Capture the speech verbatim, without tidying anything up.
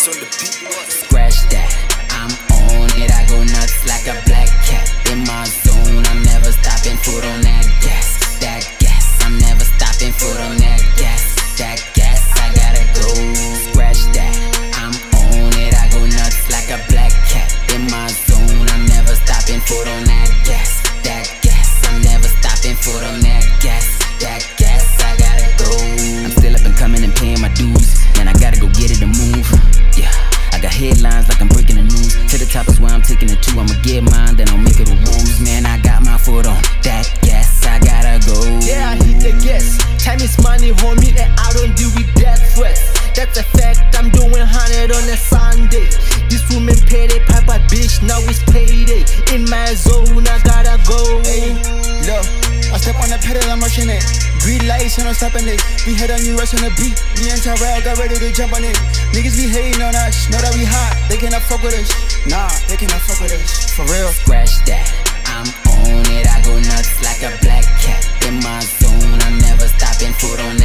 Boss on the beat. Scratch that, I'm on it. I go nuts like a black cat. In my zone, I'm never stopping. Foot on that gas, that gas. I'm never stopping. Foot on that gas, that gas. I gotta go. Scratch that, I'm on it. I go nuts like a black cat. In my zone, I'm never stopping. Foot on that gas, that gas. I'm never stopping. Foot on that gas, that gas. I gotta go. I'm still up and coming and paying my dues, and I gotta go get it and move. Yeah, I got headlines like I'm breaking the news. To the top is where I'm taking it to. I'ma get mine, then I'll make it a rules. Man, I got my foot on that gas. I gotta go. Yeah, I hit the gas. Time is money, homie, and I don't deal with death threats. That's a fact. I'm doing hundred on a Sunday. This woman paid a piper, bitch. Now it's payday. In my zone, I gotta go. Hey, look, I step on the pedal, I'm rushing it. Green lights, and I'm stopping it. We hit on you, rush on the beat. Me and Tyrell got ready to jump on it. Niggas be hating on us, know that we hot. They cannot fuck with us. Nah, they cannot fuck with us. For real. Scratch that, I'm on it. I go nuts like a black cat. In my zone, I'm never stopping. Foot on